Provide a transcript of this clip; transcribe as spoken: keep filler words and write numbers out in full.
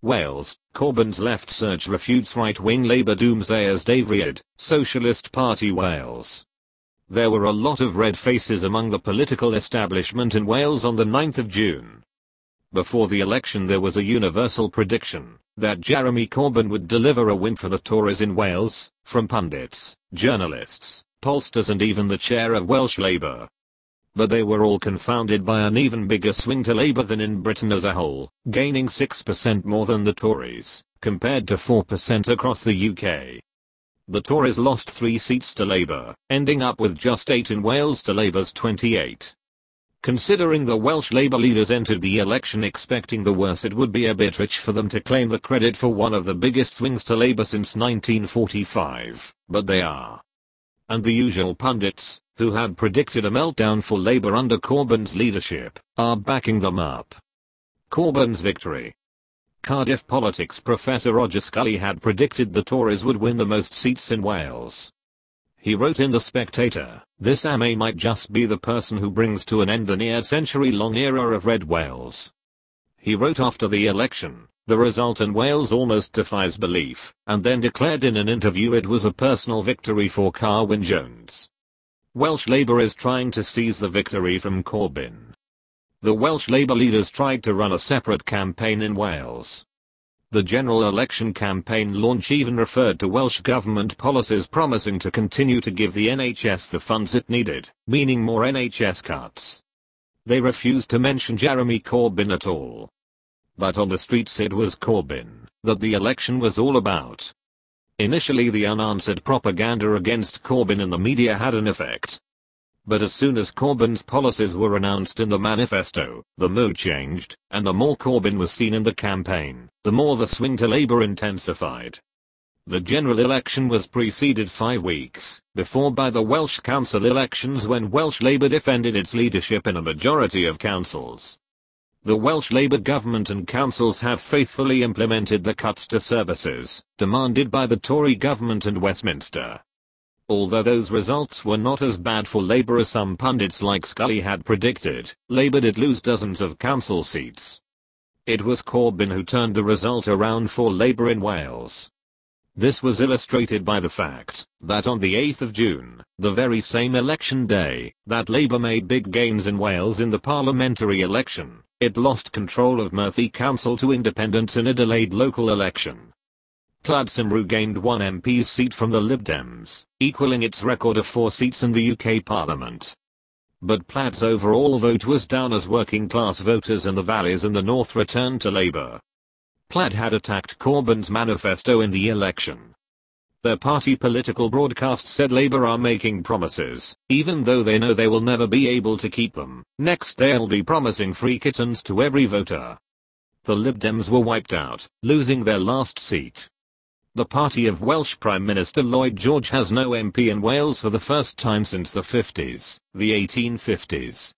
Wales, Corbyn's left surge refutes right-wing Labour doomsayers. Dave Reid, Socialist Party Wales. There were a lot of red faces among the political establishment in Wales on the ninth of June. Before the election there was a universal prediction that Jeremy Corbyn would deliver a win for the Tories in Wales, from pundits, journalists, pollsters and even the chair of Welsh Labour. But they were all confounded by an even bigger swing to Labour than in Britain as a whole, gaining six percent more than the Tories, compared to four percent across the U K. The Tories lost three seats to Labour, ending up with just eight in Wales to Labour's twenty-eight. Considering the Welsh Labour leaders entered the election expecting the worst, it would be a bit rich for them to claim the credit for one of the biggest swings to Labour since nineteen forty-five, but they are. And the usual pundits, who had predicted a meltdown for Labour under Corbyn's leadership, are backing them up. Corbyn's victory. Cardiff politics professor Roger Scully had predicted the Tories would win the most seats in Wales. He wrote in The Spectator, "This M A might just be the person who brings to an end the near century-long era of Red Wales." He wrote after the election, "The result in Wales almost defies belief," and then declared in an interview it was a personal victory for Carwyn Jones. Welsh Labour is trying to seize the victory from Corbyn. The Welsh Labour leaders tried to run a separate campaign in Wales. The general election campaign launch even referred to Welsh Government policies promising to continue to give the N H S the funds it needed, meaning more N H S cuts. They refused to mention Jeremy Corbyn at all. But on the streets it was Corbyn that the election was all about. Initially the unanswered propaganda against Corbyn in the media had an effect. But as soon as Corbyn's policies were announced in the manifesto, the mood changed, and the more Corbyn was seen in the campaign, the more the swing to Labour intensified. The general election was preceded five weeks before by the Welsh Council elections when Welsh Labour defended its leadership in a majority of councils. The Welsh Labour government and councils have faithfully implemented the cuts to services demanded by the Tory government and Westminster. Although those results were not as bad for Labour as some pundits like Scully had predicted, Labour did lose dozens of council seats. It was Corbyn who turned the result around for Labour in Wales. This was illustrated by the fact that on the eighth of June, the very same election day that Labour made big gains in Wales in the parliamentary election, it lost control of Merthyr Council to independents in a delayed local election. Plaid Cymru gained one M P's seat from the Lib Dems, equaling its record of four seats in the U K Parliament. But Plaid's overall vote was down as working class voters in the valleys in the north returned to Labour. Plaid had attacked Corbyn's manifesto in the election. Their party political broadcast said Labour are making promises, even though they know they will never be able to keep them. Next they'll be promising free kittens to every voter. The Lib Dems were wiped out, losing their last seat. The party of Welsh Prime Minister Lloyd George has no M P in Wales for the first time since the fifties, the eighteen fifties.